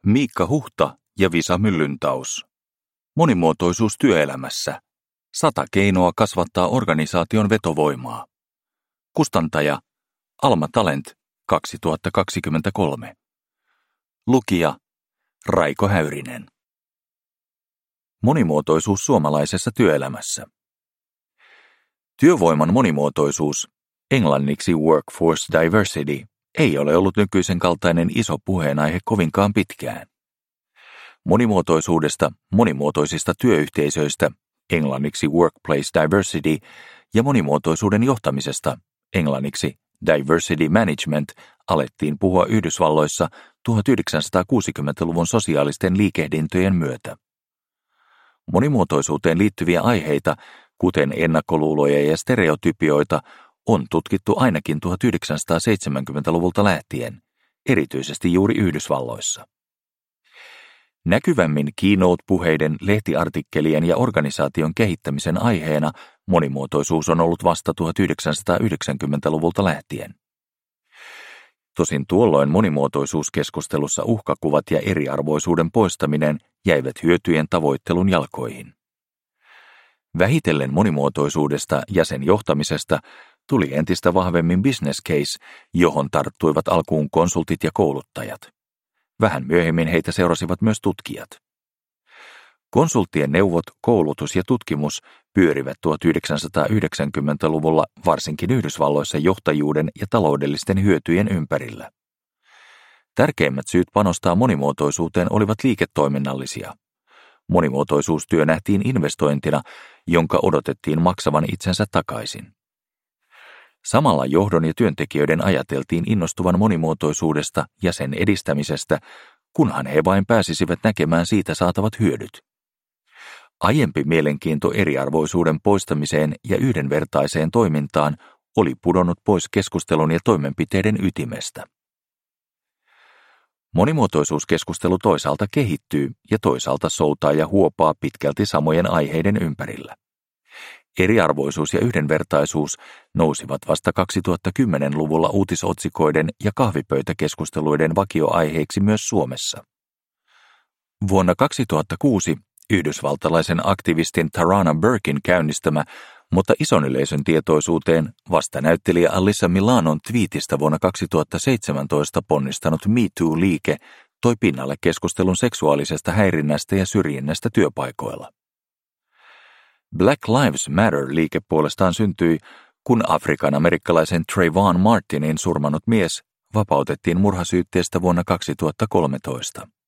Miikka Huhta ja Visa Myllyntaus. Monimuotoisuus työelämässä. 100 keinoa kasvattaa organisaation vetovoimaa. Kustantaja Alma Talent 2023. Lukija Raiko Häyrinen. Monimuotoisuus suomalaisessa työelämässä. Työvoiman monimuotoisuus, englanniksi workforce diversity, ei ole ollut nykyisen kaltainen iso puheenaihe kovinkaan pitkään. Monimuotoisuudesta, monimuotoisista työyhteisöistä, englanniksi workplace diversity, ja monimuotoisuuden johtamisesta, englanniksi diversity management, alettiin puhua Yhdysvalloissa 1960-luvun sosiaalisten liikehdintöjen myötä. Monimuotoisuuteen liittyviä aiheita, kuten ennakkoluuloja ja stereotypioita, on tutkittu ainakin 1970-luvulta lähtien, erityisesti juuri Yhdysvalloissa. Näkyvämmin keynote-puheiden, lehtiartikkelien ja organisaation kehittämisen aiheena monimuotoisuus on ollut vasta 1990-luvulta lähtien. Tosin tuolloin monimuotoisuuskeskustelussa uhkakuvat ja eriarvoisuuden poistaminen jäivät hyötyjen tavoittelun jalkoihin. Vähitellen monimuotoisuudesta ja sen johtamisesta tuli entistä vahvemmin business case, johon tarttuivat alkuun konsultit ja kouluttajat. Vähän myöhemmin heitä seurasivat myös tutkijat. Konsulttien neuvot, koulutus ja tutkimus pyörivät 1990-luvulla varsinkin Yhdysvalloissa johtajuuden ja taloudellisten hyötyjen ympärillä. Tärkeimmät syyt panostaa monimuotoisuuteen olivat liiketoiminnallisia. Monimuotoisuustyö nähtiin investointina, jonka odotettiin maksavan itsensä takaisin. Samalla johdon ja työntekijöiden ajateltiin innostuvan monimuotoisuudesta ja sen edistämisestä, kunhan he vain pääsisivät näkemään siitä saatavat hyödyt. Aiempi mielenkiinto eriarvoisuuden poistamiseen ja yhdenvertaiseen toimintaan oli pudonnut pois keskustelun ja toimenpiteiden ytimestä. Monimuotoisuuskeskustelu toisaalta kehittyy ja toisaalta soutaa ja huopaa pitkälti samojen aiheiden ympärillä. Eriarvoisuus ja yhdenvertaisuus nousivat vasta 2010-luvulla uutisotsikoiden ja kahvipöytäkeskusteluiden vakioaiheiksi myös Suomessa. Vuonna 2006 yhdysvaltalaisen aktivistin Tarana Burkin käynnistämä, mutta ison yleisön tietoisuuteen vasta näyttelijä Alyssa Milanon twiitistä vuonna 2017 ponnistanut Me Too-liike toi pinnalle keskustelun seksuaalisesta häirinnästä ja syrjinnästä työpaikoilla. Black Lives Matter-liike puolestaan syntyi, kun afrikan-amerikkalaisen Trayvon Martinin surmannut mies vapautettiin murhasyytteestä vuonna 2013.